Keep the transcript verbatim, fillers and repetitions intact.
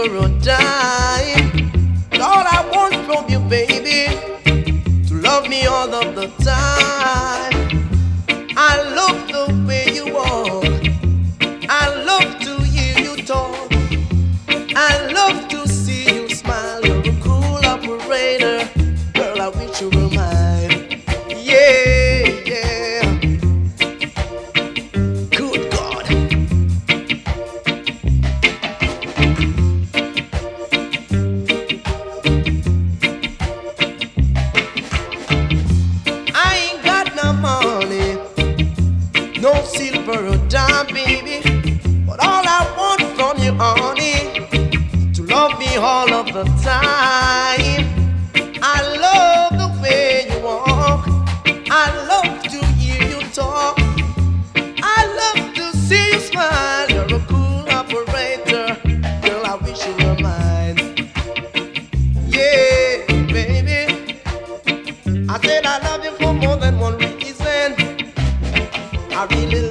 for a dime. All I want from you, baby, to love me all of the time. I love the way you walk. I love to hear you talk. I love to see you smile. You're a cool operator. Girl, I wish you were mine. Yeah, yeah. Good God. I ain't got no money, no silver or dime, baby. But all I want from you, honey, to love me all of the time. I love the way you walk. I love to hear you talk. I love to see you smile. You're a cool operator. Girl, I wish you were mine. Yeah, baby. I said I love you for more than one reason. I really